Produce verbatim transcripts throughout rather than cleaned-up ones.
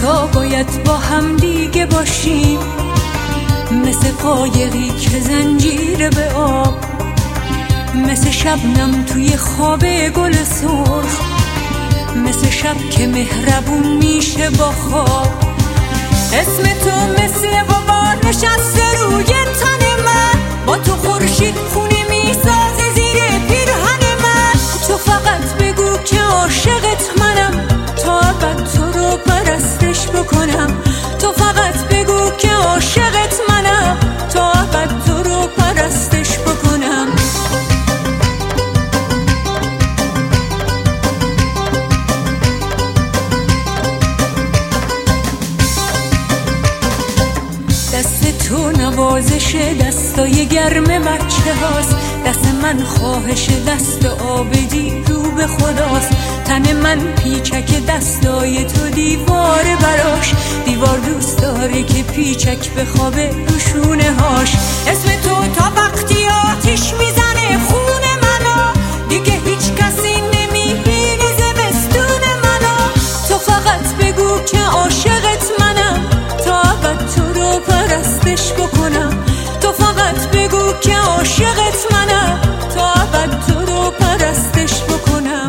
تا باید با هم دیگه باشیم، مثل قایقی که زنجیره به آب، مثل شبنم توی خواب گل سرخ، مثل شب که مهربون میشه با خواب. اسم تو مثل غبار نشسته روی تن من، با تو خورشید خونه میسازه زیر پیرهن من. تو فقط بگو که عاشقت منم، تا ابد تو رو پرستش بکنم. تو فقط بگو که عاشقت منم، تا ابد تو رو پرستش بکنم. دست تو نوازش دستای گرم بچه هاست، دست من خواهش دست آبدی رو به خداست. تن من پیچک دستای تو دیواره براش، دیوار دوست داره که پیچک بخوابه رو شونه هاش. اسم تو تا وقتی آتیش میزنه خون منو، دیگه هیچ کسی نمیبینه زمستون منو. تو فقط بگو که عاشقت منم، تا ابد تو رو پرستش بکنم. تو فقط بگو که عاشقت منم، تا ابد تو رو پرستش بکنم.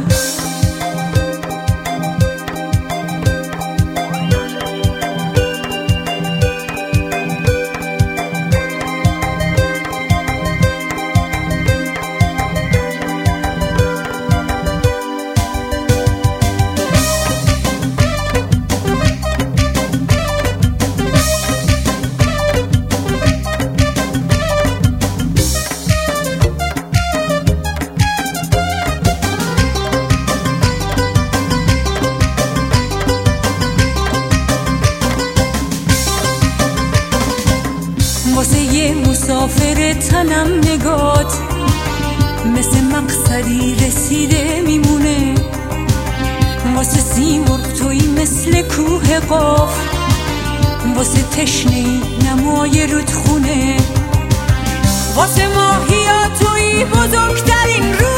واسه یه مسافر تنم نگات، مثل مقصدی رسیده میمونه. واسه سیمرغ توی مثل کوه قاف، واسه تشنه‌ای نمای رودخونه. واسه ماهیا توی بزرگترین رو